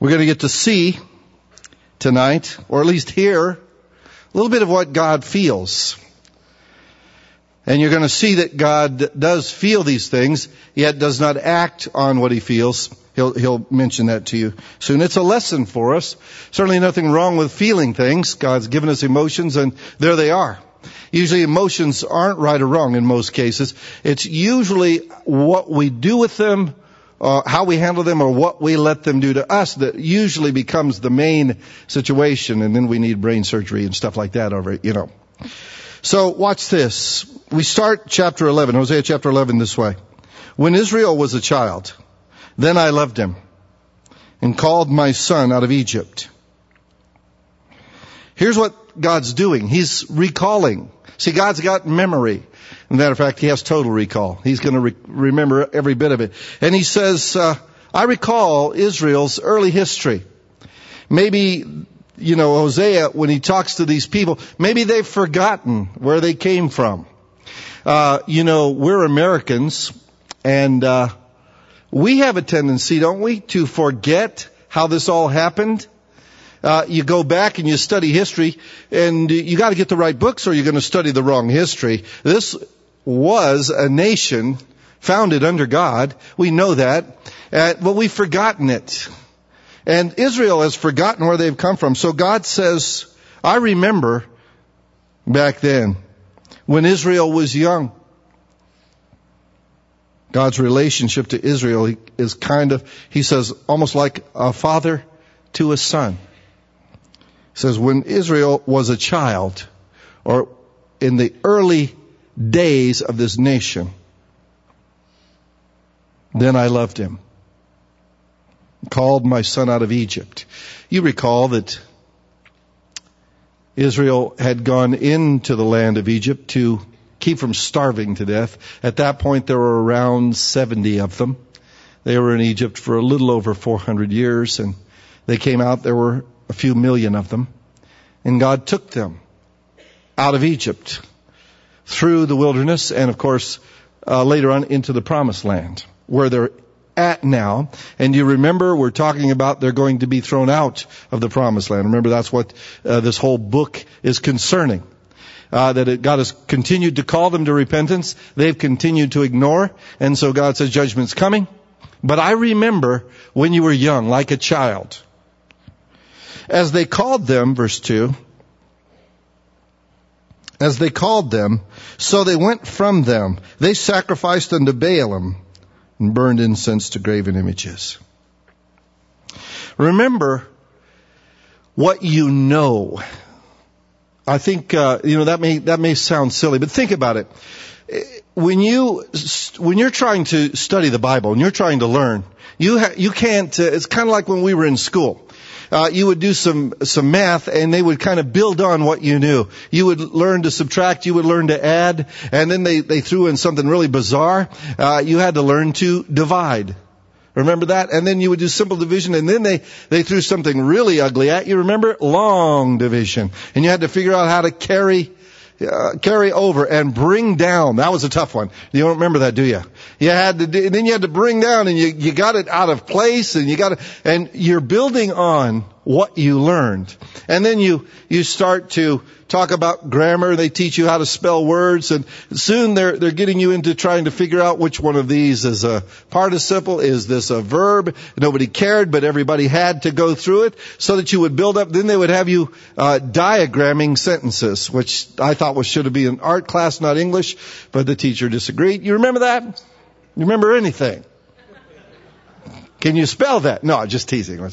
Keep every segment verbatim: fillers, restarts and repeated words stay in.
We're going to get to see tonight, or at least hear, a little bit of what God feels. And you're going to see that God does feel these things, yet does not act on what he feels. He'll, he'll mention that to you soon. It's a lesson for us. Certainly nothing wrong with feeling things. God's given us emotions, and there they are. Usually emotions aren't right or wrong in most cases. It's usually what we do with them, uh, how we handle them, or what we let them do to us that usually becomes the main situation. And then we need brain surgery and stuff like that over it, you know. So watch this. We start chapter eleven, Hosea chapter eleven this way. When Israel was a child, then I loved him and called my son out of Egypt. Here's what God's doing. He's recalling. See, God's got memory. As a matter of fact, he has total recall. He's going to re- remember every bit of it. And he says, uh, I recall Israel's early history. Maybe, you know, Hosea, when he talks to these people, maybe they've forgotten where they came from. Uh, you know, we're Americans, and uh, we have a tendency, don't we, to forget how this all happened. Uh, you go back and you study history, and you got to get the right books or you're going to study the wrong history. This was a nation founded under God. We know that, uh, but we've forgotten it. And Israel has forgotten where they've come from. So God says, I remember back then when Israel was young. God's relationship to Israel is kind of, he says, almost like a father to a son. He says, when Israel was a child, or in the early days of this nation, then I loved him. Called my son out of Egypt. You recall that Israel had gone into the land of Egypt to keep from starving to death. At that point, there were around seventy of them. They were in Egypt for a little over four hundred years, and they came out. There were a few million of them. And God took them out of Egypt through the wilderness and, of course, uh, later on into the promised land, where they're at now. And you remember, we're talking about they're going to be thrown out of the promised land. Remember, that's what uh, this whole book is concerning. Uh, that it, God has continued to call them to repentance. They've continued to ignore. And so God says judgment's coming. But I remember when you were young, like a child. As they called them, verse two, as they called them, so they went from them. They sacrificed unto Baalim and burned incense to graven images. Remember what you know. I think, uh, you know, that may, that may sound silly, but think about it. When you, when you're trying to study the Bible and you're trying to learn, you ha- you can't, uh, it's kind of like when we were in school. Uh, you would do some, some math and they would kind of build on what you knew. You would learn to subtract, you would learn to add, and then they, they threw in something really bizarre. Uh, you had to learn to divide. Remember that? And then you would do simple division, and then they, they threw something really ugly at you. Remember? Long division. And you had to figure out how to carry, uh, carry over and bring down. That was a tough one. You don't remember that, do you? You had to, do, and then you had to bring down, and you, you got it out of place, and you got to, and you're building on what you learned. And then you, you start to talk about grammar. They teach you how to spell words, and soon they're, they're getting you into trying to figure out which one of these is a participle. Is this a verb? Nobody cared, but everybody had to go through it so that you would build up. Then they would have you, uh, diagramming sentences, which I thought was, should have been an art class, not English, but the teacher disagreed. You remember that? You remember anything? Can you spell that? No, just teasing.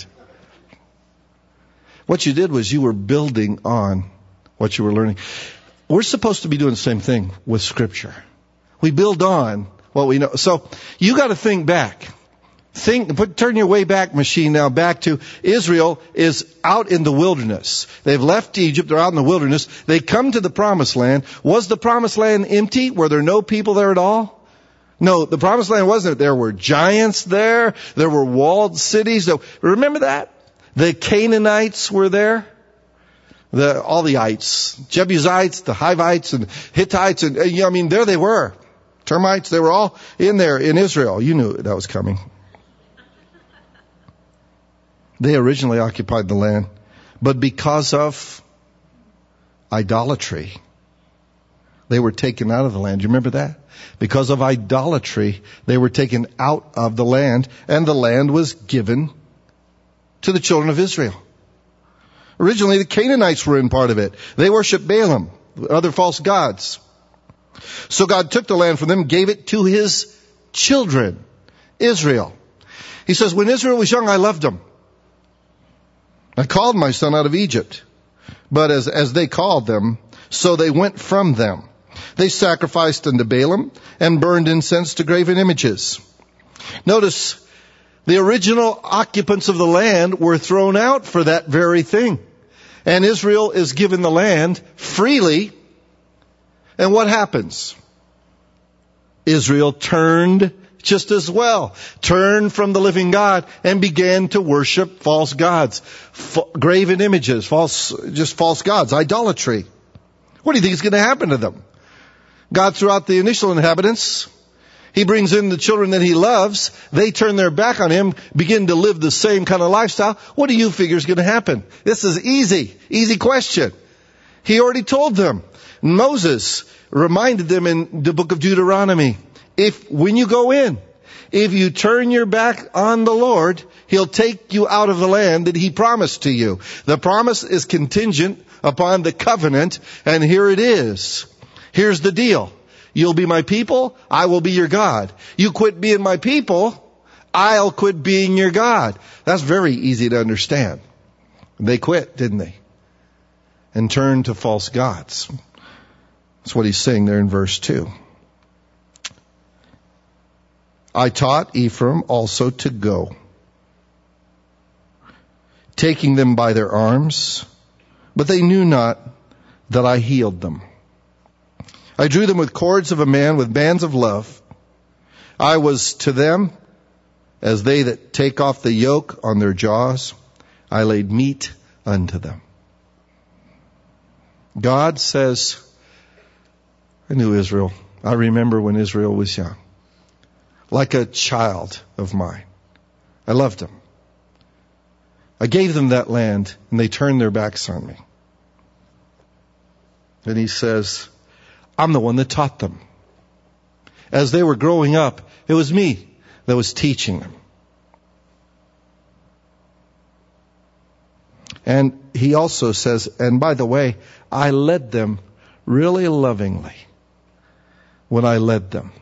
What you did was you were building on what you were learning. We're supposed to be doing the same thing with Scripture. We build on what we know. So you got to think back. Think, put, turn your way back machine now back to Israel is out in the wilderness. They've left Egypt. They're out in the wilderness. They come to the promised land. Was the promised land empty? Were there no people there at all? No, the promised land wasn't. There were giants there. There were walled cities. So, remember that? The Canaanites were there. The, all the ites. Jebusites, the Hivites, and Hittites. And, I mean, there they were. Termites, they were all in there in Israel. You knew that was coming. They originally occupied the land, but because of idolatry, they were taken out of the land. Do you remember that? Because of idolatry, they were taken out of the land, and the land was given to the children of Israel. Originally, the Canaanites were in part of it. They worshiped Balaam, other false gods. So God took the land from them and gave it to his children, Israel. He says, when Israel was young, I loved them. I called my son out of Egypt. But as, as they called them, so they went from them. They sacrificed unto Balaam and burned incense to graven images. Notice, the original occupants of the land were thrown out for that very thing. And Israel is given the land freely. And what happens? Israel turned just as well. Turned from the living God and began to worship false gods. F- graven images, false, just false gods, idolatry. What do you think is going to happen to them? God threw out the initial inhabitants. He brings in the children that he loves. They turn their back on him, begin to live the same kind of lifestyle. What do you figure is going to happen? This is easy, easy question. He already told them. Moses reminded them in the book of Deuteronomy, if, when you go in, if you turn your back on the Lord, he'll take you out of the land that he promised to you. The promise is contingent upon the covenant, and here it is. Here's the deal. You'll be my people, I will be your God. You quit being my people, I'll quit being your God. That's very easy to understand. They quit, didn't they? And turned to false gods. That's what he's saying there in verse two. I taught Ephraim also to go, taking them by their arms, but they knew not that I healed them. I drew them with cords of a man, with bands of love. I was to them as they that take off the yoke on their jaws. I laid meat unto them. God says, I knew Israel. I remember when Israel was young. Like a child of mine. I loved them. I gave them that land, and they turned their backs on me. And he says, I'm the one that taught them. As they were growing up, it was me that was teaching them. And he also says, and by the way, I led them really lovingly when I led them.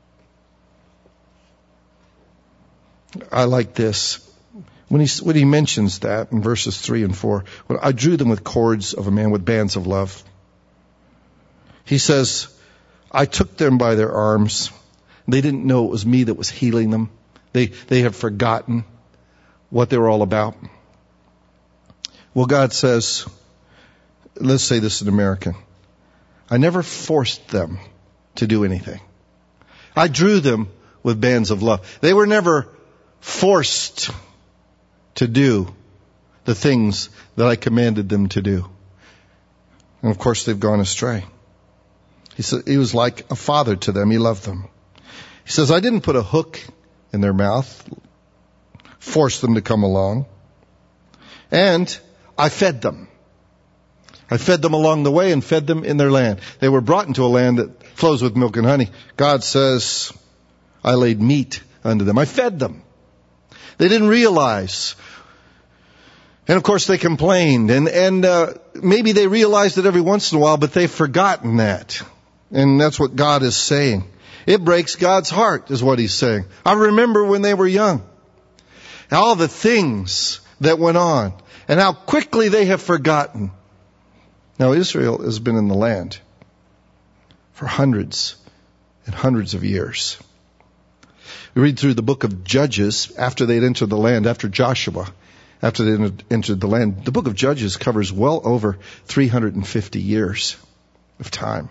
I like this. When he, when he mentions that in verses three and four, when I drew them with cords of a man, with bands of love. He says, I took them by their arms. They didn't know it was me that was healing them. They, they have forgotten what they were all about. Well, God says, let's say this in American. I never forced them to do anything. I drew them with bands of love. They were never forced to do the things that I commanded them to do. And of course, they've gone astray. He said he was like a father to them. He loved them. He says, I didn't put a hook in their mouth, force them to come along. And I fed them. I fed them along the way and fed them in their land. They were brought into a land that flows with milk and honey. God says, I laid meat unto them. I fed them. They didn't realize. And of course they complained. And, and uh, maybe they realized it every once in a while, but they've forgotten that. And that's what God is saying. It breaks God's heart, is what he's saying. I remember when they were young. All the things that went on. And how quickly they have forgotten. Now Israel has been in the land for hundreds and hundreds of years. We read through the book of Judges after they'd entered the land, after Joshua, after they entered the land. The book of Judges covers well over three hundred fifty years of time.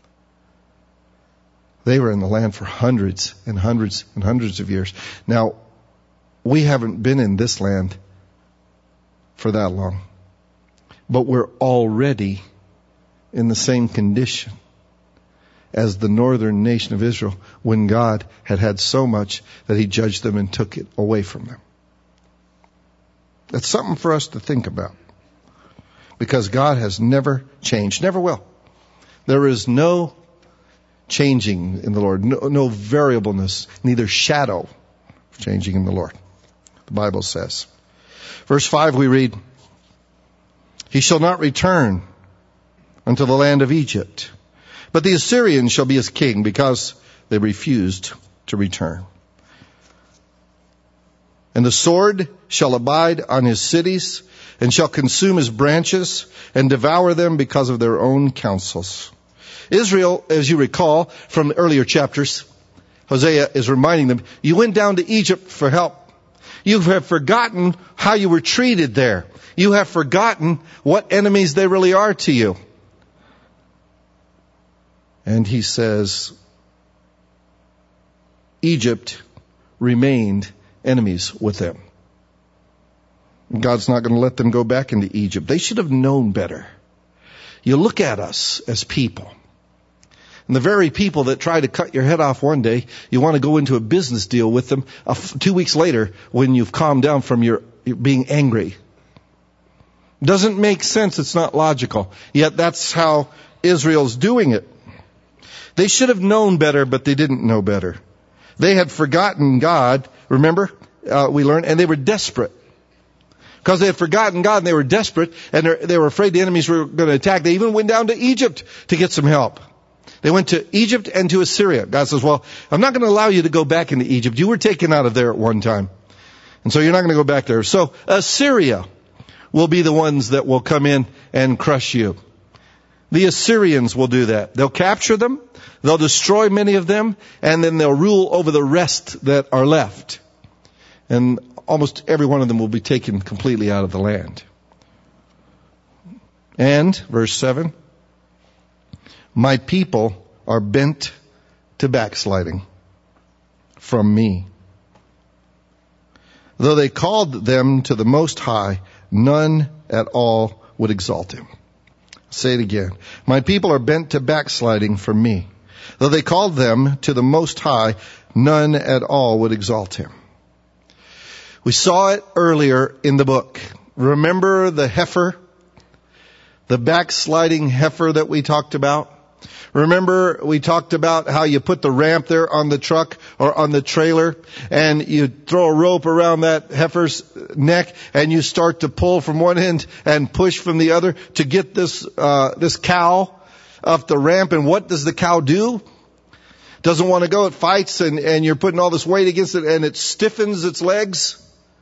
They were in the land for hundreds and hundreds and hundreds of years. Now, we haven't been in this land for that long. But we're already in the same condition as the northern nation of Israel when God had had so much that he judged them and took it away from them. That's something for us to think about. Because God has never changed, never will. There is no changing in the Lord, no, no variableness, neither shadow of changing in the Lord. The Bible says. Verse five we read, he shall not return unto the land of Egypt, but the Assyrians shall be his king, because they refused to return. And the sword shall abide on his cities, and shall consume his branches, and devour them because of their own counsels. Israel, as you recall from the earlier chapters, Hosea is reminding them, you went down to Egypt for help. You have forgotten how you were treated there. You have forgotten what enemies they really are to you. And he says, Egypt remained enemies with them. God's not going to let them go back into Egypt. They should have known better. You look at us as people. And the very people that try to cut your head off one day, you want to go into a business deal with them uh, two weeks later when you've calmed down from your, your being angry. Doesn't make sense. It's not logical. Yet that's how Israel's doing it. They should have known better, but they didn't know better. They had forgotten God, remember, uh, we learned, and they were desperate. Because they had forgotten God and they were desperate, and they were afraid the enemies were going to attack. They even went down to Egypt to get some help. They went to Egypt and to Assyria. God says, well, I'm not going to allow you to go back into Egypt. You were taken out of there at one time. And so you're not going to go back there. So Assyria will be the ones that will come in and crush you. The Assyrians will do that. They'll capture them, they'll destroy many of them, and then they'll rule over the rest that are left. And almost every one of them will be taken completely out of the land. And, verse seven, my people are bent to backsliding from me. Though they called them to the Most High, none at all would exalt him. Say it again. My people are bent to backsliding from me. Though they called them to the Most High, none at all would exalt him. We saw it earlier in the book. Remember the heifer? The backsliding heifer that we talked about? Remember we talked about how you put the ramp there on the truck or on the trailer, and you throw a rope around that heifer's neck, and you start to pull from one end and push from the other to get this uh this cow off the ramp. And what does the cow do? Doesn't want to go. It fights, and, and you're putting all this weight against it, and it stiffens its legs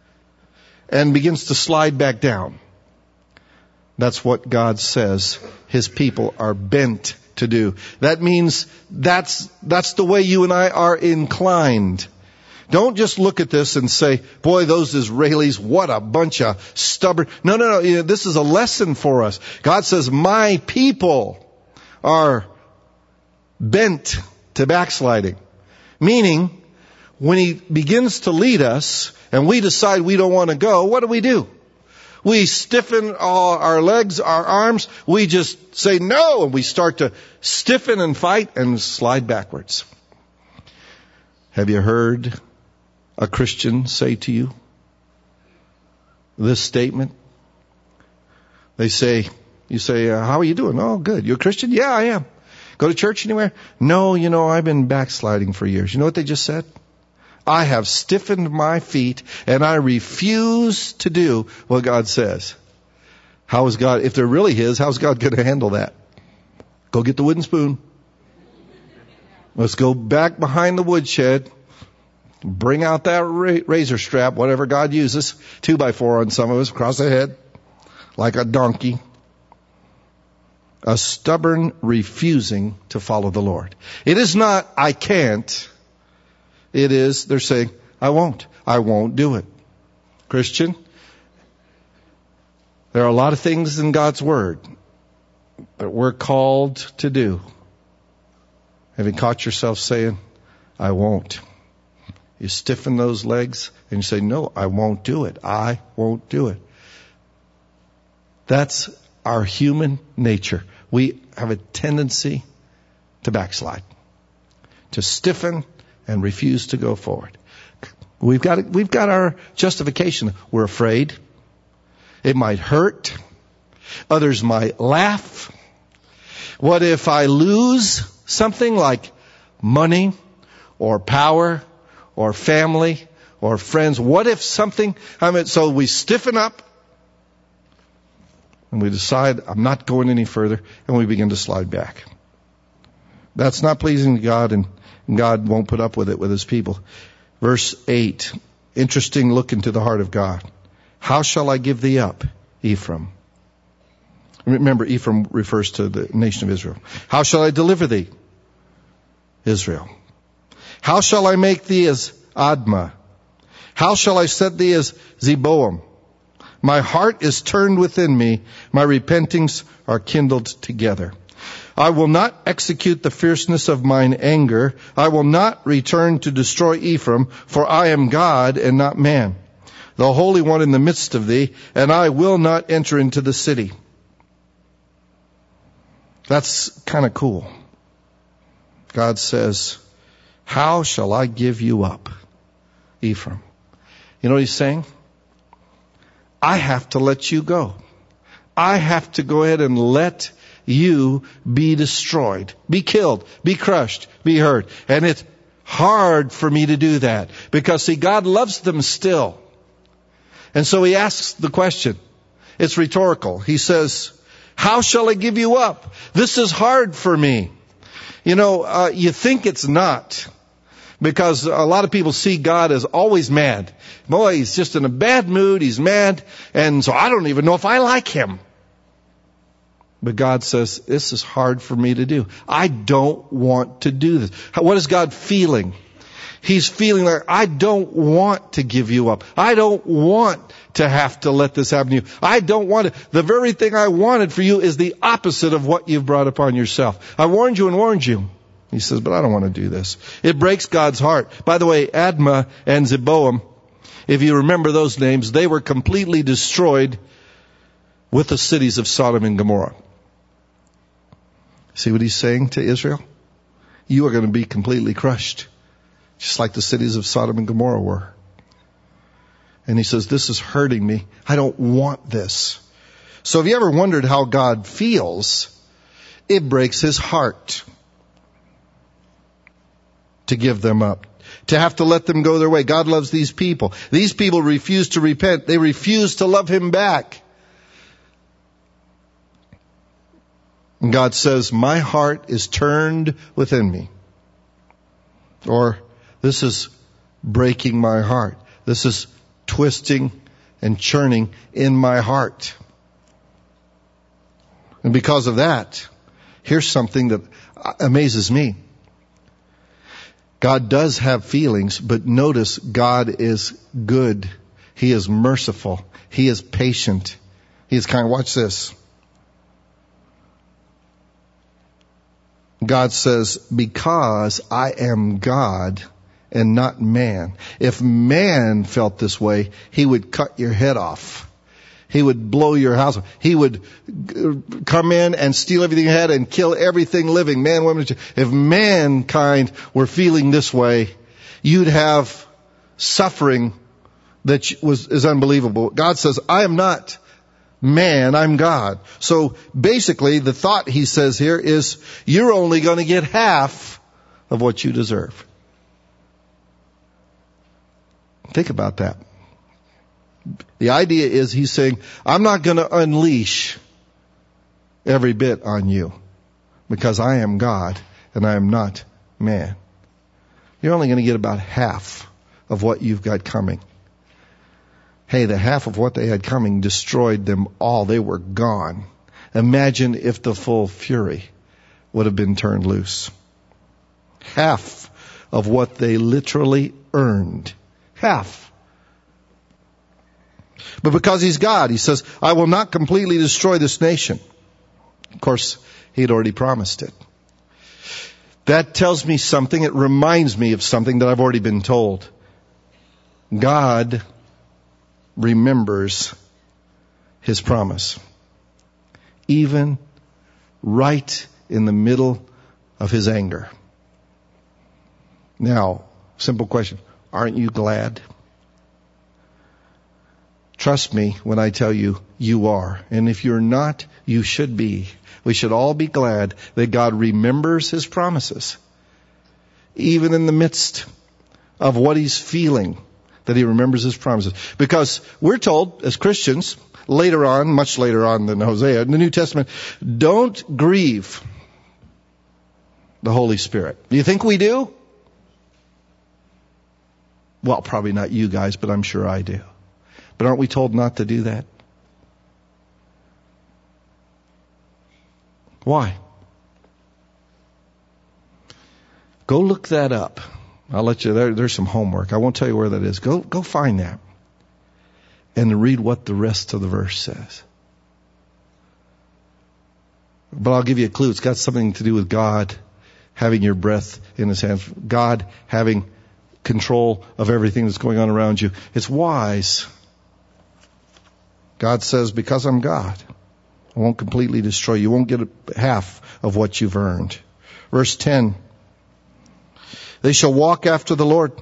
and begins to slide back down. That's what God says his people are bent to do. That means that's, that's the way you and I are inclined. Don't just look at this and say, boy, those Israelis, what a bunch of stubborn. No, no, no. You know, this is a lesson for us. God says, my people are bent to backsliding. Meaning, when he begins to lead us and we decide we don't want to go, what do we do? We stiffen all our legs, our arms. We just say no, and we start to stiffen and fight and slide backwards. Have you heard a Christian say to you this statement? They say, you say, uh, how are you doing? Oh, good. You're a Christian? Yeah, I am. Go to church anywhere? No, you know, I've been backsliding for years. You know what they just said? I have stiffened my feet and I refuse to do what God says. How is God, if they're really his, how's God going to handle that? Go get the wooden spoon. Let's go back behind the woodshed. Bring out that razor strap, whatever God uses. Two by four on some of us, across the head, like a donkey. A stubborn refusing to follow the Lord. It is not, I can't. It is, they're saying, I won't. I won't do it. Christian, there are a lot of things in God's Word that we're called to do. Have you caught yourself saying, I won't? You stiffen those legs and you say, no, I won't do it. I won't do it. That's our human nature. We have a tendency to backslide, to stiffen and refuse to go forward. We've got we've got our justification. We're afraid. It might hurt. Others might laugh. What if I lose something like money or power or family or friends? What if something, I mean, so we stiffen up and we decide I'm not going any further, and we begin to slide back. That's not pleasing to God, and God won't put up with it with his people. Verse eight, interesting look into the heart of God. How shall I give thee up, Ephraim? Remember, Ephraim refers to the nation of Israel. How shall I deliver thee, Israel? How shall I make thee as Admah? How shall I set thee as Zeboam? My heart is turned within me. My repentings are kindled together. I will not execute the fierceness of mine anger. I will not return to destroy Ephraim, for I am God and not man, the Holy One in the midst of thee, and I will not enter into the city. That's kind of cool. God says, how shall I give you up, Ephraim? You know what he's saying? I have to let you go. I have to go ahead and let you be destroyed, be killed, be crushed, be hurt. And it's hard for me to do that because, see, God loves them still. And so he asks the question. It's rhetorical. He says, how shall I give you up? This is hard for me. You know, uh, you think it's not. Because a lot of people see God as always mad. Boy, he's just in a bad mood. He's mad. And so I don't even know if I like him. But God says, this is hard for me to do. I don't want to do this. What is God feeling? He's feeling like, I don't want to give you up. I don't want to have to let this happen to you. I don't want it. The very thing I wanted for you is the opposite of what you've brought upon yourself. I warned you and warned you. He says, but I don't want to do this. It breaks God's heart. By the way, Admah and Zeboam, if you remember those names, they were completely destroyed with the cities of Sodom and Gomorrah. See what he's saying to Israel? You are going to be completely crushed, just like the cities of Sodom and Gomorrah were. And he says, this is hurting me. I don't want this. So have you ever wondered how God feels? It breaks his heart to give them up, to have to let them go their way. God loves these people. These people refuse to repent. They refuse to love him back. And God says, my heart is turned within me. Or, this is breaking my heart. This is twisting and churning in my heart. And because of that, here's something that amazes me. God does have feelings, but notice God is good. He is merciful. He is patient. He is kind. Watch this. God says, because I am God and not man. If man felt this way, he would cut your head off. He would blow your house up. He would come in and steal everything you had and kill everything living, man, woman. If mankind were feeling this way, you'd have suffering that was is unbelievable. God says, I am not man, I'm God. So basically, the thought he says here is, you're only going to get half of what you deserve. Think about that. The idea is he's saying, I'm not going to unleash every bit on you because I am God and I am not man. You're only going to get about half of what you've got coming. Hey, the half of what they had coming destroyed them all. They were gone. Imagine if the full fury would have been turned loose. Half of what they literally earned. Half. But because he's God, he says, I will not completely destroy this nation. Of course, he had already promised it. That tells me something. It reminds me of something that I've already been told. God remembers his promise. Even right in the middle of his anger. Now, simple question. Aren't you glad? Trust me when I tell you, you are. And if you're not, you should be. We should all be glad that God remembers His promises. Even in the midst of what He's feeling, that He remembers His promises. Because we're told, as Christians, later on, much later on than Hosea, in the New Testament, don't grieve the Holy Spirit. Do you think we do? Well, probably not you guys, but I'm sure I do. But aren't we told not to do that? Why? Go look that up. I'll let you, there, there's some homework. I won't tell you where that is. Go, go find that. And read what the rest of the verse says. But I'll give you a clue. It's got something to do with God having your breath in His hands. God having control of everything that's going on around you. It's wise. God says, because I'm God, I won't completely destroy you. You won't get half of what you've earned. Verse ten. They shall walk after the Lord.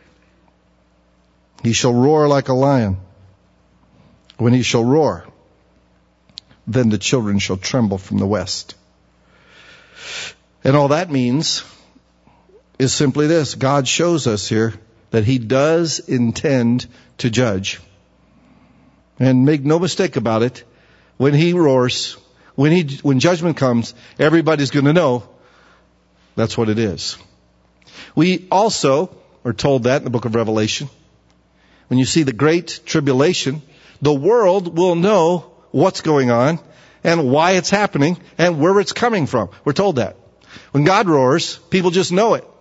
He shall roar like a lion. When He shall roar, then the children shall tremble from the west. And all that means is simply this. God shows us here that He does intend to judge. And make no mistake about it, when He roars, when he, when judgment comes, everybody's going to know that's what it is. We also are told that in the book of Revelation. When you see the great tribulation, the world will know what's going on and why it's happening and where it's coming from. We're told that. When God roars, people just know it.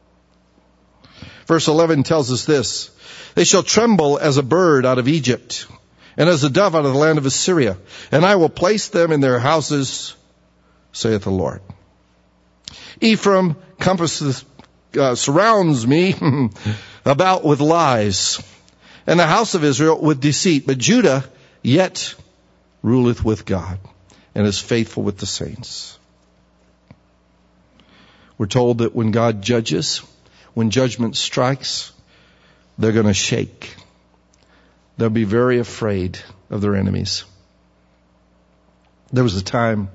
Verse eleven tells us this. They shall tremble as a bird out of Egypt, and as a dove out of the land of Assyria. And I will place them in their houses, saith the Lord. Ephraim compasses, uh, surrounds me about with lies, and the house of Israel with deceit. But Judah yet ruleth with God, and is faithful with the saints. We're told that when God judges, when judgment strikes, they're going to shake. They'll be very afraid of their enemies. There was a time,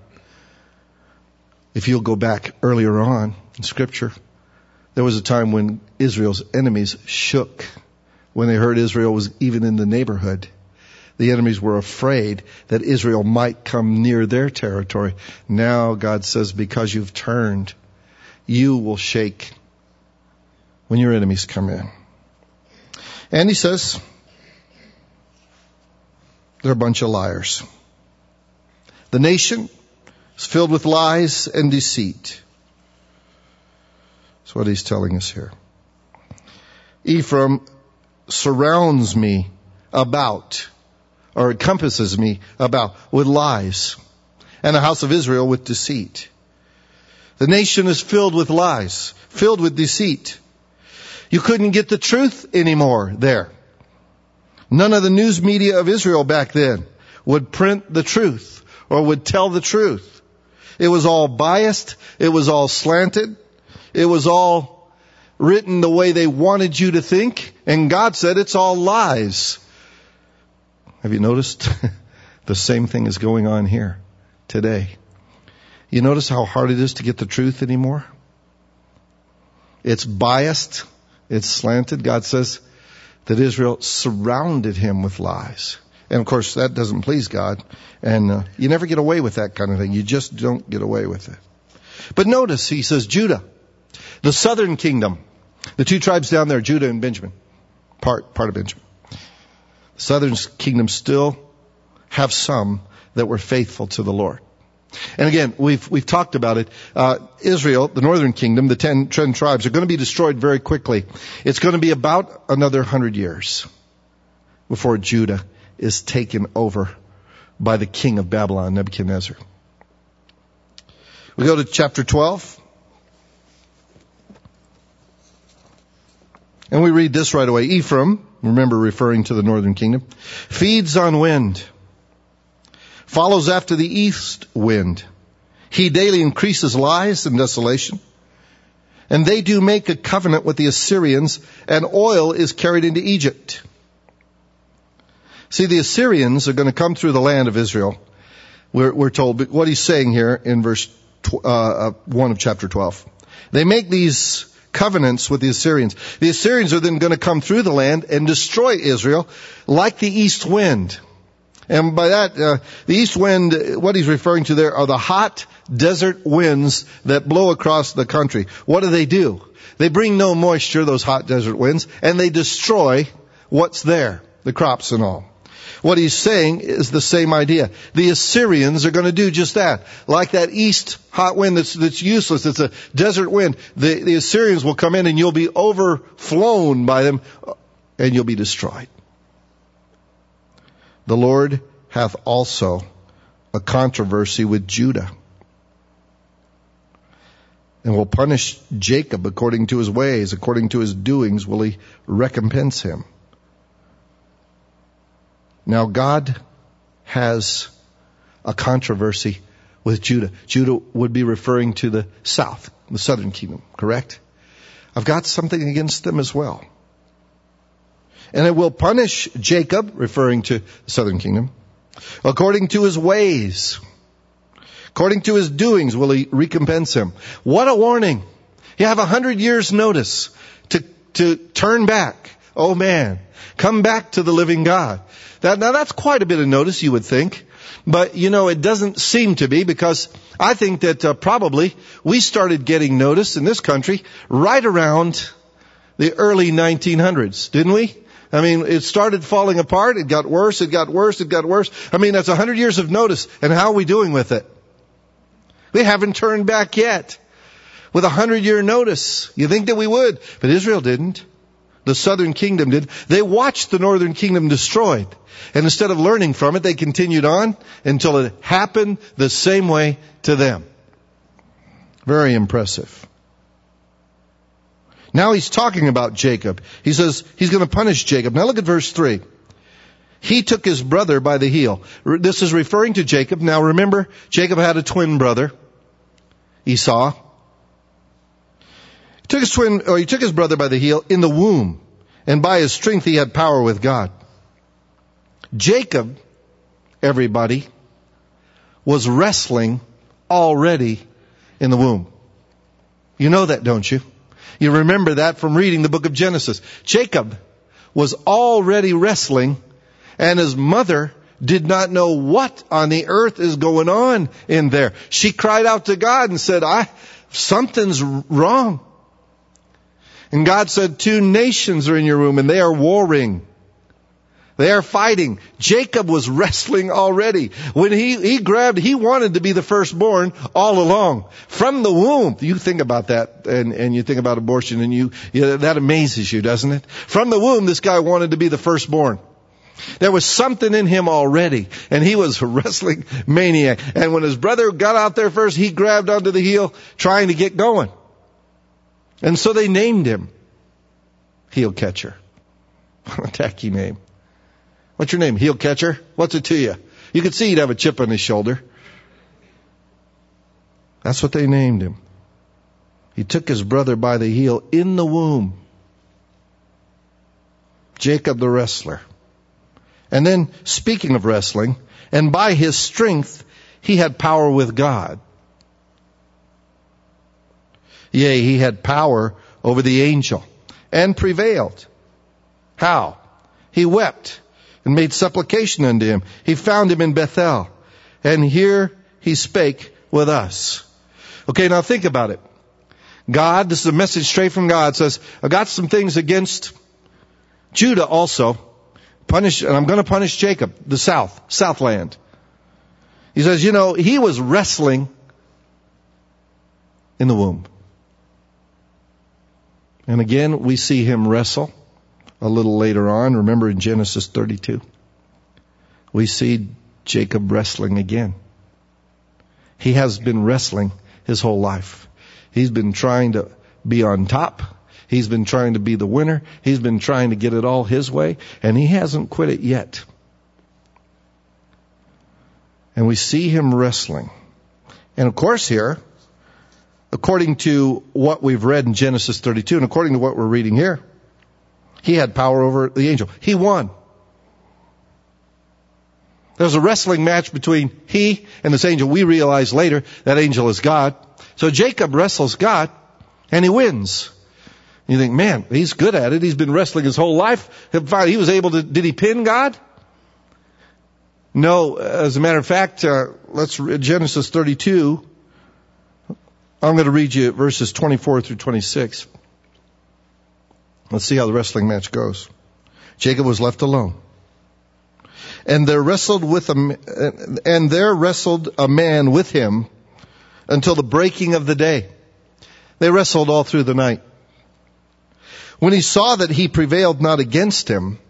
if you'll go back earlier on in Scripture, there was a time when Israel's enemies shook when they heard Israel was even in the neighborhood. The enemies were afraid that Israel might come near their territory. Now God says, because you've turned, you will shake when your enemies come in. And He says, they're a bunch of liars. The nation is filled with lies and deceit. That's what He's telling us here. Ephraim surrounds me about, or encompasses me about, with lies, and the house of Israel with deceit. The nation is filled with lies, filled with deceit. You couldn't get the truth anymore there. None of the news media of Israel back then would print the truth or would tell the truth. It was all biased. It was all slanted. It was all written the way they wanted you to think. And God said it's all lies. Have you noticed? The same thing is going on here today. You notice how hard it is to get the truth anymore? It's biased. It's slanted. God says that Israel surrounded him with lies. And of course, that doesn't please God. And uh, you never get away with that kind of thing. You just don't get away with it. But notice, He says, Judah, the southern kingdom, the two tribes down there, Judah and Benjamin, part, part of Benjamin. The southern kingdom still have some that were faithful to the Lord. And again, we've we've talked about it. Uh, Israel, the northern kingdom, the ten, ten tribes are going to be destroyed very quickly. It's going to be about another hundred years before Judah is taken over by the king of Babylon, Nebuchadnezzar. We go to chapter twelve. And we read this right away. Ephraim, remember referring to the northern kingdom, feeds on wind, follows after the east wind. He daily increases lies and desolation. And they do make a covenant with the Assyrians, and oil is carried into Egypt. See, the Assyrians are going to come through the land of Israel. We're, we're told, but what he's saying here in verse tw- uh, one of chapter twelve. They make these covenants with the Assyrians. The Assyrians are then going to come through the land and destroy Israel like the east wind. And by that, uh, the east wind, what he's referring to there are the hot desert winds that blow across the country. What do they do? They bring no moisture, those hot desert winds, and they destroy what's there, the crops and all. What he's saying is the same idea. The Assyrians are going to do just that. Like that east hot wind that's, that's useless, it's a desert wind. The, the Assyrians will come in and you'll be overflown by them and you'll be destroyed. The Lord hath also a controversy with Judah, and will punish Jacob according to his ways, according to his doings will he recompense him. Now God has a controversy with Judah. Judah would be referring to the south, the southern kingdom, correct? I've got something against them as well. And it will punish Jacob, referring to the southern kingdom, according to his ways. According to his doings will he recompense him. What a warning. You have a hundred years notice to, to turn back. Oh man, come back to the living God. That, now that's quite a bit of notice, you would think. But, you know, it doesn't seem to be, because I think that uh, probably we started getting notice in this country right around the early nineteen hundreds, didn't we? I mean, it started falling apart. It got worse. It got worse. It got worse. I mean, that's a hundred years of notice. And how are we doing with it? We haven't turned back yet. With a hundred year notice. You think that we would. But Israel didn't. The southern kingdom did. They watched the northern kingdom destroyed. And instead of learning from it, they continued on until it happened the same way to them. Very impressive. Now he's talking about Jacob. He says he's going to punish Jacob. Now look at verse three. He took his brother by the heel. This is referring to Jacob. Now remember, Jacob had a twin brother, Esau. He took his twin, or he took his brother by the heel in the womb, and by his strength he had power with God. Jacob, everybody, was wrestling already in the womb. You know that, don't you? You remember that from reading the book of Genesis. Jacob was already wrestling, and his mother did not know what on the earth is going on in there. She cried out to God and said, I, something's wrong. And God said, two nations are in your womb and they are warring. They are fighting. Jacob was wrestling already. When he, he grabbed, he wanted to be the firstborn all along. From the womb. You think about that and, and you think about abortion and you, you, that amazes you, doesn't it? From the womb, this guy wanted to be the firstborn. There was something in him already, and he was a wrestling maniac. And when his brother got out there first, he grabbed onto the heel trying to get going. And so they named him Heel Catcher. A tacky name. What's your name? Heel Catcher? What's it to you? You could see he'd have a chip on his shoulder. That's what they named him. He took his brother by the heel in the womb. Jacob the wrestler. And then, speaking of wrestling, and by his strength he had power with God. Yea, he had power over the angel, and prevailed. How? He wept and made supplication unto him. He found him in Bethel, and here he spake with us. Okay, now think about it. God, this is a message straight from God, says, I got some things against Judah also. Punish, and I'm going to punish Jacob, the south, southland. He says, you know, he was wrestling in the womb. And again, we see him wrestle a little later on. Remember in Genesis thirty-two, we see Jacob wrestling again. He has been wrestling his whole life. He's been trying to be on top. He's been trying to be the winner. He's been trying to get it all his way, and he hasn't quit it yet. And we see him wrestling. And of course here, according to what we've read in Genesis thirty-two, and according to what we're reading here, he had power over the angel. He won. There's a wrestling match between he and this angel. We realize later that angel is God. So Jacob wrestles God, and he wins. You think, man, he's good at it. He's been wrestling his whole life. He was able to, did he pin God? No, as a matter of fact, uh, let's read Genesis thirty-two. I'm going to read you verses twenty-four through twenty-six. Let's see how the wrestling match goes. Jacob was left alone. And there wrestled with a, and there wrestled a man with him until the breaking of the day. They wrestled all through the night. When he saw that he prevailed not against him,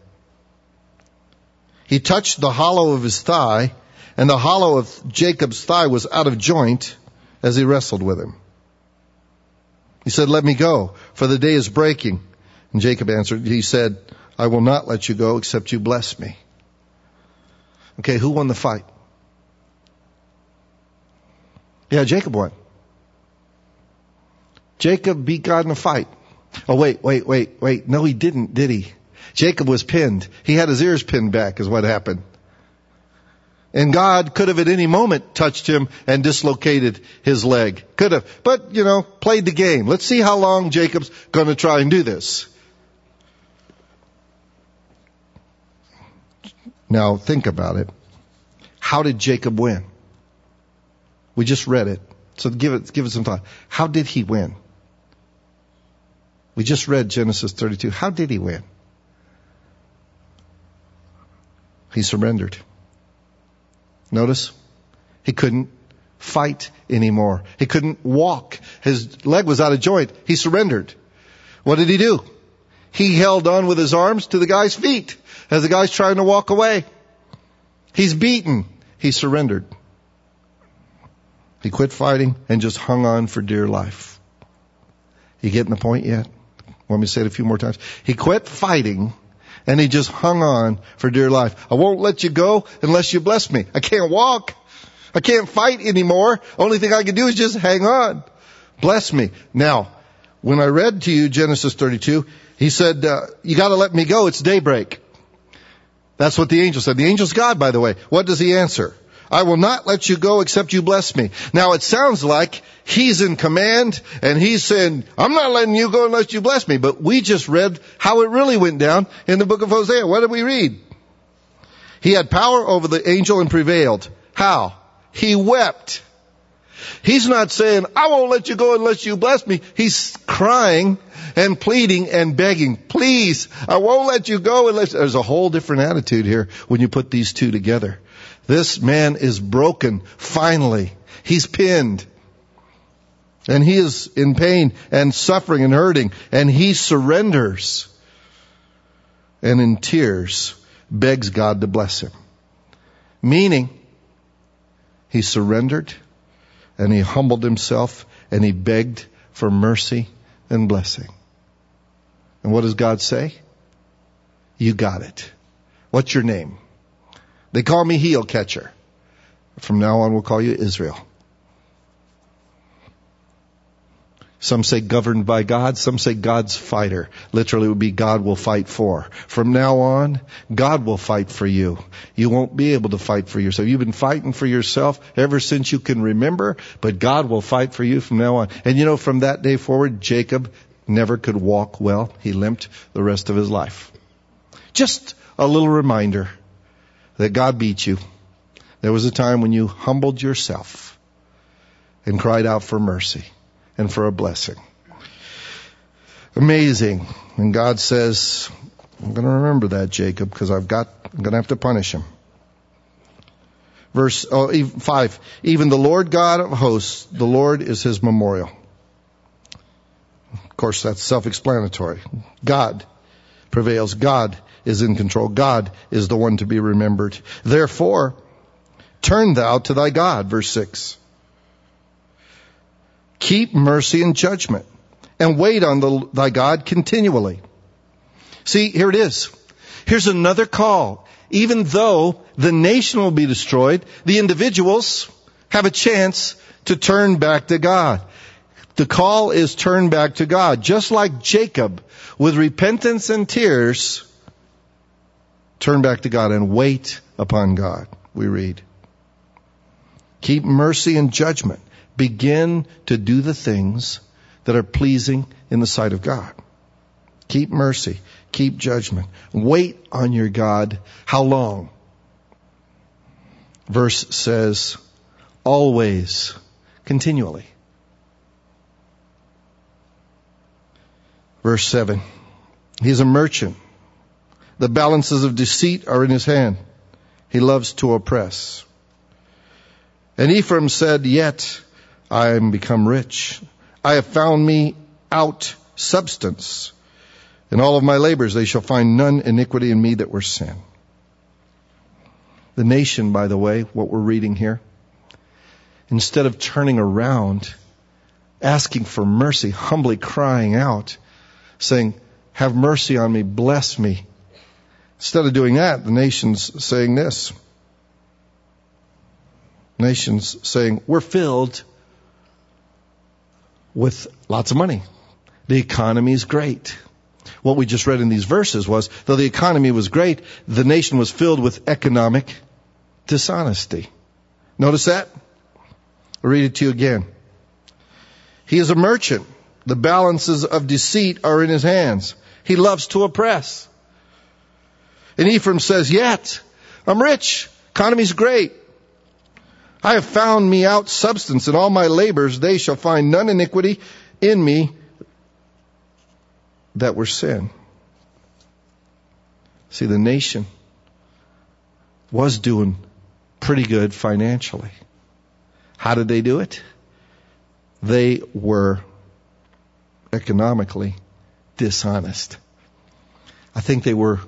he touched the hollow of his thigh, and the hollow of Jacob's thigh was out of joint as he wrestled with him. He said, let me go, for the day is breaking. And Jacob answered, he said, I will not let you go except you bless me. Okay, who won the fight? Yeah, Jacob won. Jacob beat God in a fight. Oh, wait, wait, wait, wait. No, he didn't, did he? Jacob was pinned. He had his ears pinned back is what happened. And God could have at any moment touched him and dislocated his leg. Could have. But, you know, played the game. Let's see how long Jacob's going to try and do this. Now, think about it. How did Jacob win? We just read it. So give it, give it some thought. How did he win? We just read Genesis thirty-two. How did he win? He surrendered. Notice, he couldn't fight anymore. He couldn't walk. His leg was out of joint. He surrendered. What did he do? He held on with his arms to the guy's feet as the guy's trying to walk away. He's beaten. He surrendered. He quit fighting and just hung on for dear life. You getting the point yet? Want me to say it a few more times? He quit fighting and he just hung on for dear life. I won't let you go unless you bless me. I can't walk. I can't fight anymore. Only thing I can do is just hang on. Bless me. Now, when I read to you Genesis thirty-two, he said, uh, you got to let me go. It's daybreak. That's what the angel said. The angel's God, by the way. What does he answer? I will not let you go except you bless me. Now it sounds like he's in command and he's saying, I'm not letting you go unless you bless me. But we just read how it really went down in the book of Hosea. What did we read? He had power over the angel and prevailed. How? He wept. He's not saying, I won't let you go unless you bless me. He's crying and pleading and begging. Please, I won't let you go unless... There's a whole different attitude here when you put these two together. This man is broken, finally. He's pinned. And he is in pain and suffering and hurting. And he surrenders. And in tears, begs God to bless him. Meaning, he surrendered and he humbled himself and he begged for mercy and blessing. And what does God say? You got it. What's your name? They call me heel catcher. From now on, we'll call you Israel. Some say governed by God. Some say God's fighter. Literally it would be God will fight for. From now on, God will fight for you. You won't be able to fight for yourself. You've been fighting for yourself ever since you can remember, but God will fight for you from now on. And you know, from that day forward, Jacob never could walk well. He limped the rest of his life. Just a little reminder that God beat you. There was a time when you humbled yourself and cried out for mercy and for a blessing. Amazing. And God says, I'm going to remember that, Jacob, because I've got, I'm going to have to punish him. Verse oh, five, even the Lord God of hosts, the Lord is his memorial. Of course, that's self-explanatory. God prevails. God is in control. God is the one to be remembered. Therefore, turn thou to thy God, verse six. Keep mercy and judgment, and wait on the, thy God continually. See, here it is. Here's another call. Even though the nation will be destroyed, the individuals have a chance to turn back to God. The call is turn back to God. Just like Jacob, with repentance and tears, turn back to God and wait upon God. we read. Keep mercy and judgment. Begin to do the things that are pleasing in the sight of God. Keep mercy. Keep judgment. Wait on your God. How long? Verse says, always, continually. Verse seven, he is a merchant. The balances of deceit are in his hand. He loves to oppress. And Ephraim said, yet I am become rich. I have found me out substance. In all of my labors they shall find none iniquity in me that were sin. The nation, by the way, what we're reading here, instead of turning around, asking for mercy, humbly crying out, saying, have mercy on me, bless me. Instead of doing that, the nation's saying this. Nation's saying, we're filled with lots of money. The economy is great. What we just read in these verses was, though the economy was great, the nation was filled with economic dishonesty. Notice that? I'll read it to you again. He is a merchant. The balances of deceit are in his hands. He loves to oppress. And Ephraim says, yet I'm rich. Economy's great. I have found me out substance. In all my labors they shall find none iniquity in me that were sin. See, the nation was doing pretty good financially. How did they do it? They were economically dishonest. I think they were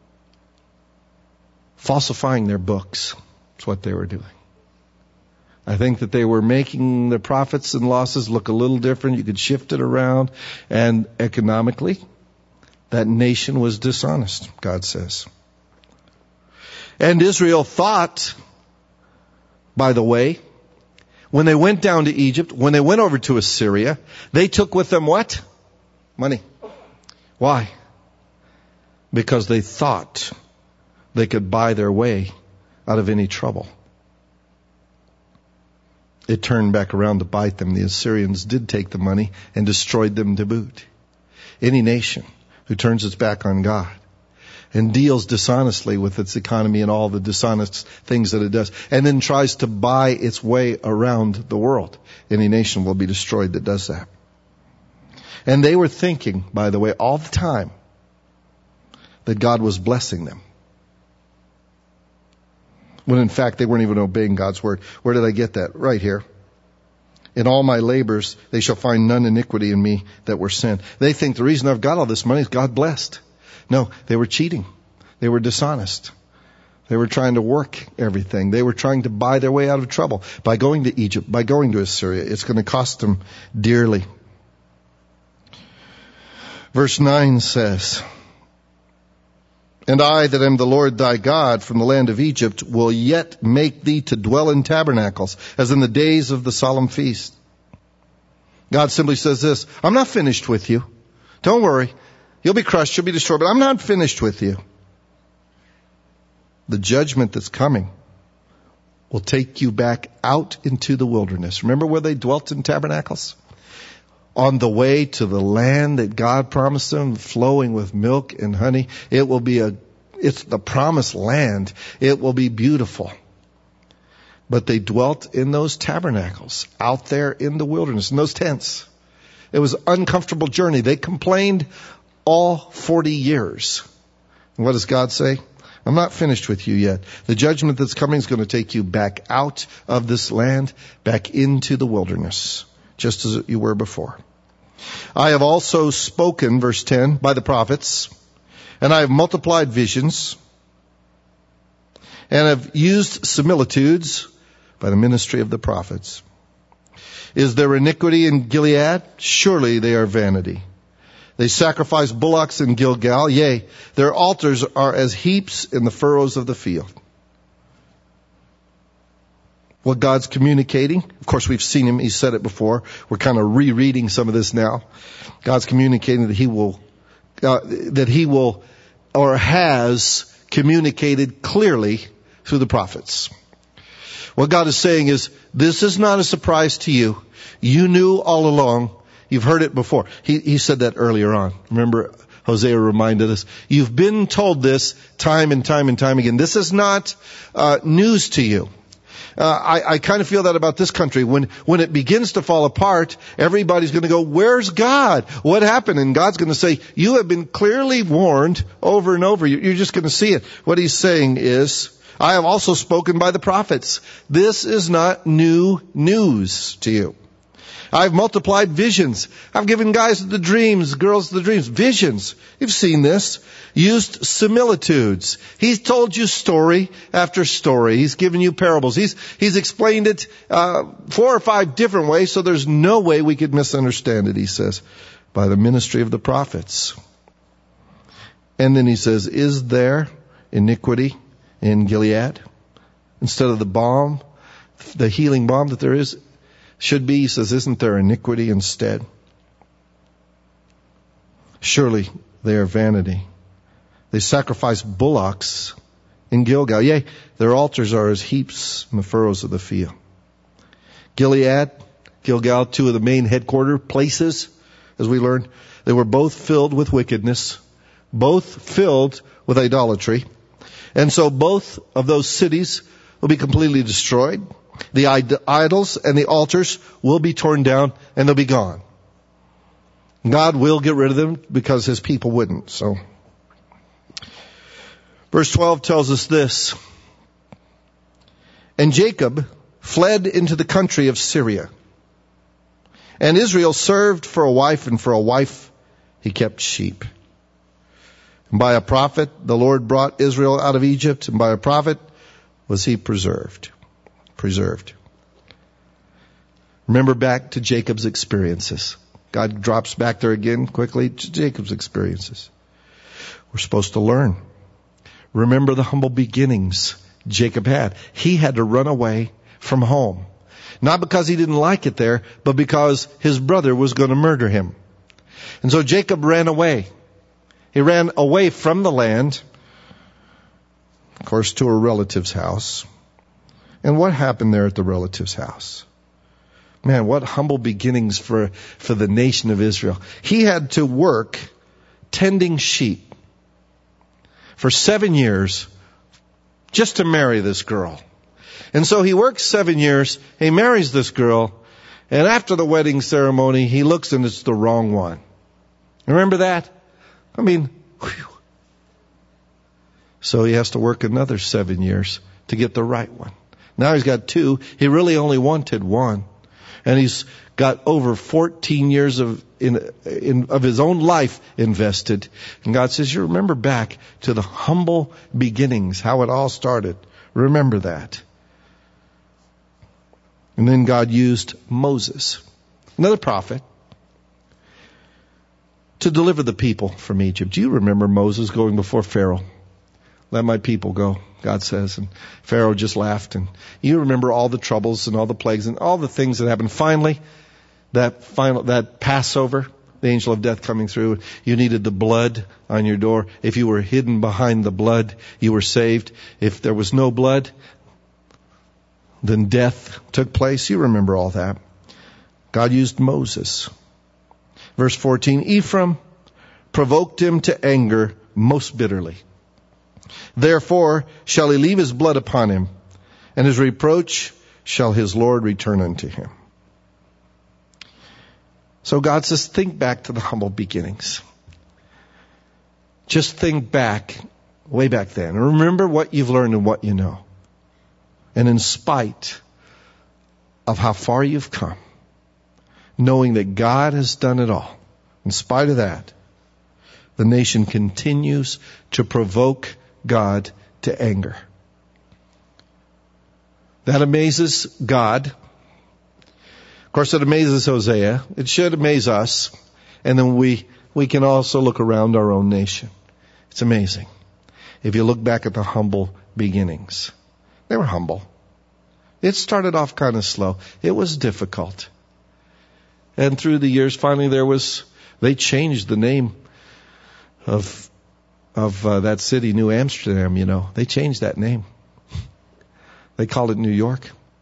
falsifying their books. That's what they were doing. I think that they were making the profits and losses look a little different. You could shift it around. And economically, that nation was dishonest, God says. And Israel thought, by the way, when they went down to Egypt, when they went over to Assyria, they took with them what? Money. Why? Because they thought they could buy their way out of any trouble. It turned back around to bite them. The Assyrians did take the money and destroyed them to boot. Any nation who turns its back on God and deals dishonestly with its economy and all the dishonest things that it does, and then tries to buy its way around the world, any nation will be destroyed that does that. And they were thinking, by the way, all the time that God was blessing them, when in fact they weren't even obeying God's word. Where did I get that? Right here. In all my labors, they shall find none iniquity in me that were sin. They think the reason I've got all this money is God blessed. No, they were cheating. They were dishonest. They were trying to work everything. They were trying to buy their way out of trouble by going to Egypt, by going to Assyria. It's going to cost them dearly. Verse nine says, and I that am the Lord thy God from the land of Egypt will yet make thee to dwell in tabernacles, as in the days of the solemn feast. God simply says this, I'm not finished with you. Don't worry. You'll be crushed, you'll be destroyed, but I'm not finished with you. The judgment that's coming will take you back out into the wilderness. Remember where they dwelt in tabernacles? On the way to the land that God promised them, flowing with milk and honey. It will be a, it's the promised land. It will be beautiful. But they dwelt in those tabernacles, out there in the wilderness, in those tents. It was an uncomfortable journey. They complained all forty years. And what does God say? I'm not finished with you yet. The judgment that's coming is going to take you back out of this land, back into the wilderness, just as you were before. I have also spoken, verse ten, by the prophets, and I have multiplied visions, and have used similitudes by the ministry of the prophets. Is there iniquity in Gilead? Surely they are vanity. They sacrifice bullocks in Gilgal. Yea, their altars are as heaps in the furrows of the field. What God's communicating, of course we've seen him, he said it before. We're kind of rereading some of this now. God's communicating that he will, uh, that he will, or has communicated clearly through the prophets. What God is saying is, this is not a surprise to you. You knew all along. You've heard it before. He, he said that earlier on. Remember, Hosea reminded us. You've been told this time and time and time again. This is not uh, news to you. Uh, I, I kind of feel that about this country. When, when it begins to fall apart, everybody's going to go, where's God? What happened? And God's going to say, you have been clearly warned over and over. You're just going to see it. What he's saying is, I have also spoken by the prophets. This is not new news to you. I've multiplied visions. I've given guys the dreams, girls the dreams. Visions. You've seen this. Used similitudes. He's told you story after story. He's given you parables. He's, he's explained it, uh, four or five different ways, so there's no way we could misunderstand it, he says, by the ministry of the prophets. And then he says, is there iniquity in Gilead? Instead of the balm, the healing balm that there is, should be, he says, isn't there iniquity instead? Surely they are vanity. They sacrifice bullocks in Gilgal. Yea, their altars are as heaps in the furrows of the field. Gilead, Gilgal, two of the main headquarter places, as we learned, they were both filled with wickedness, both filled with idolatry. And so both of those cities will be completely destroyed. The idols and the altars will be torn down and they'll be gone. God will get rid of them because his people wouldn't. So, verse twelve tells us this. And Jacob fled into the country of Syria. And Israel served for a wife, and for a wife he kept sheep. And by a prophet the Lord brought Israel out of Egypt, and by a prophet was he preserved. Preserved. Remember back to Jacob's experiences. God drops back there again quickly to Jacob's experiences. We're supposed to learn. Remember the humble beginnings Jacob had. He had to run away from home. Not because he didn't like it there, but because his brother was going to murder him. And so Jacob ran away. He ran away from the land, of course, to a relative's house. And what happened there at the relative's house? Man, what humble beginnings for, for the nation of Israel. He had to work tending sheep for seven years just to marry this girl. And so he works seven years, he marries this girl, and after the wedding ceremony, he looks and it's the wrong one. Remember that? I mean, whew. So he has to work another seven years to get the right one. Now he's got two. He really only wanted one. And he's got over fourteen years of in, in of his own life invested. And God says, you remember back to the humble beginnings, how it all started. Remember that. And then God used Moses, another prophet, to deliver the people from Egypt. Do you remember Moses going before Pharaoh? Let my people go, God says. And Pharaoh just laughed. And you remember all the troubles and all the plagues and all the things that happened. Finally, that final, that Passover, the angel of death coming through, you needed the blood on your door. If you were hidden behind the blood, you were saved. If there was no blood, then death took place. You remember all that. God used Moses. Verse fourteen, Ephraim provoked him to anger most bitterly. Therefore shall he leave his blood upon him, and his reproach shall his Lord return unto him. So God says, think back to the humble beginnings. Just think back, way back then. And remember what you've learned and what you know. And in spite of how far you've come, knowing that God has done it all, in spite of that, the nation continues to provoke God to anger. That amazes God. Of course, it amazes Hosea. It should amaze us. And then we, we can also look around our own nation. It's amazing. If you look back at the humble beginnings. They were humble. It started off kind of slow. It was difficult. And through the years, finally there was, they changed the name of of uh, that city, New Amsterdam, you know. They changed that name. They called it New York.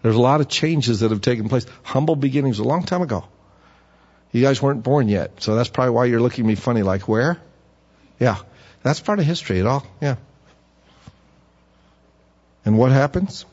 There's a lot of changes that have taken place. Humble beginnings a long time ago. You guys weren't born yet, so that's probably why you're looking at me funny like, where? Yeah, that's part of history at all. Yeah. And what happens?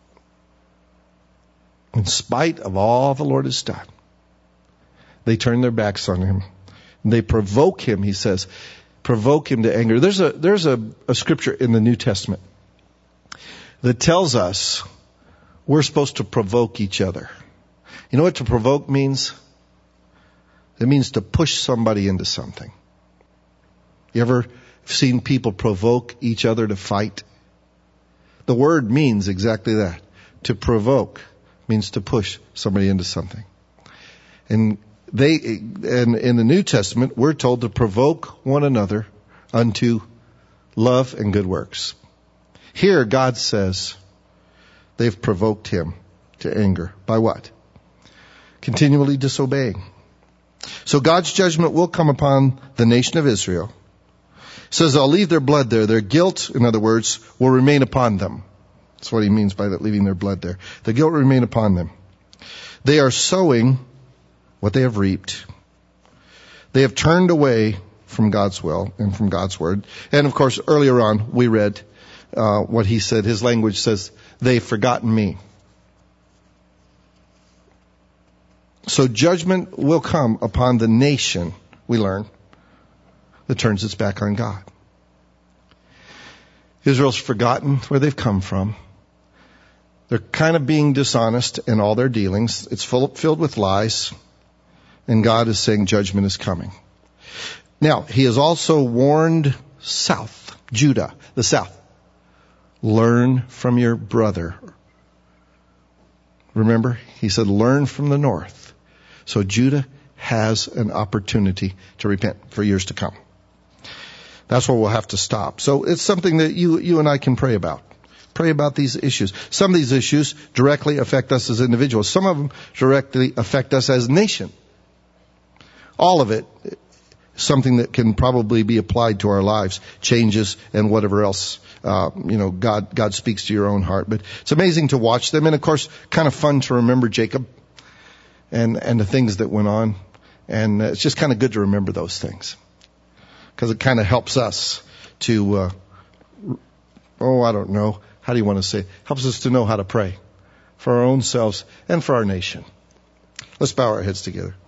In spite of all the Lord has done, they turn their backs on him. They provoke him, he says. Provoke him to anger. There's a there's a, a scripture in the New Testament that tells us we're supposed to provoke each other. You know what to provoke means? It means to push somebody into something. You ever seen people provoke each other to fight? The word means exactly that. To provoke means to push somebody into something. And they, and in the New Testament, we're told to provoke one another unto love and good works. Here, God says they've provoked him to anger. By what? Continually disobeying. So God's judgment will come upon the nation of Israel. It says, I'll leave their blood there. Their guilt, in other words, will remain upon them. That's what he means by that, leaving their blood there. The guilt will remain upon them. They are sowing what they have reaped. They have turned away from God's will and from God's word. And of course, earlier on, we read uh, what he said. His language says, they've forgotten me. So judgment will come upon the nation, we learn, that turns its back on God. Israel's forgotten where they've come from. They're kind of being dishonest in all their dealings. It's full, filled with lies. And God is saying judgment is coming. Now, he has also warned south, Judah, the south. Learn from your brother. Remember, he said, learn from the north. So Judah has an opportunity to repent for years to come. That's where we'll have to stop. So it's something that you, you and I can pray about. Pray about these issues. Some of these issues directly affect us as individuals. Some of them directly affect us as a nation. All of it, something that can probably be applied to our lives, changes and whatever else, uh, you know, God, God speaks to your own heart. But it's amazing to watch them. And of course, kind of fun to remember Jacob and, and the things that went on. And it's just kind of good to remember those things. Because it kind of helps us to, uh, oh, I don't know. How do you want to say it? Helps us to know how to pray for our own selves and for our nation. Let's bow our heads together.